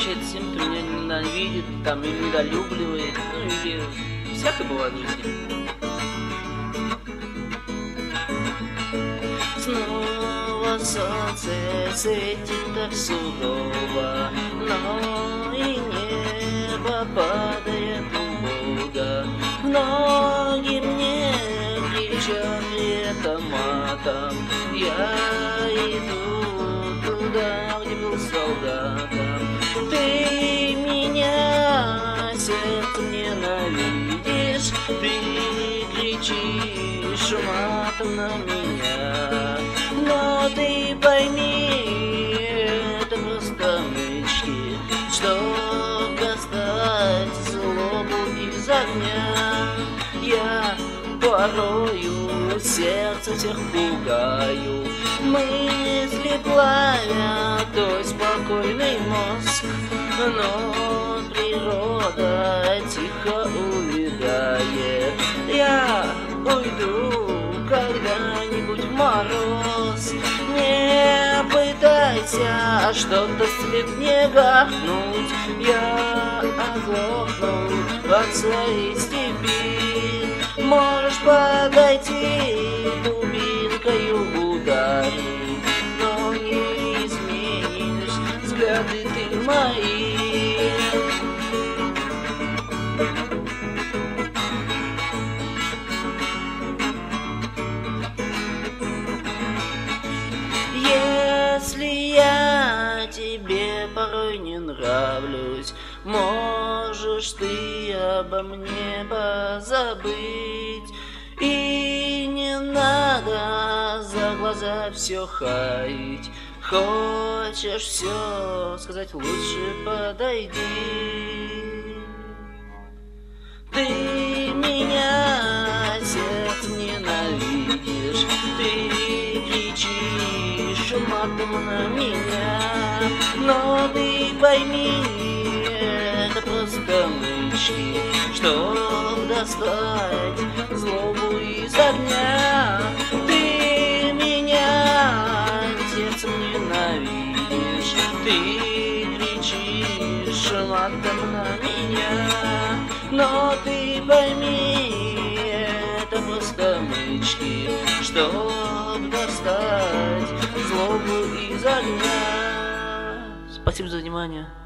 получается тем, кто меня ненавидит, там, или недолюбливает, ну, или всякое бывает в жизни. Снова солнце светит так сурово, но и небо падает убого. Ноги мне кричат лето матом, я иду туда, где был солдатом. Ты меня сердцем ненавидишь, ты кричишь матом на меня. Но ты пойми, это просто мычки, чтоб достать злобу из огня. Я порою сердце всех пугаю, мысли плавят твой спокойный мозг, но природа тихо увядает. Я уйду когда-нибудь в мороз. Не пытайся что-то след не гахнуть, я оглохну от своей степи. Можешь подойти, дубинкою ударить, но не изменишь взгляды ты мои. Если я тебе порой не нравлюсь, можешь ты обо мне позабыть. И не надо за глаза все хаять. Хочешь все сказать, лучше подойди. Ты меня сердцем ненавидишь, ты кричишь матом на меня. Но ты пойми, это просто мычки, чтоб достать злобу из огня. Ты меня сердцем ненавидишь, ты кричишь матом на меня. Но ты пойми, это просто мычки, чтоб достать злобу из огня. Спасибо за внимание.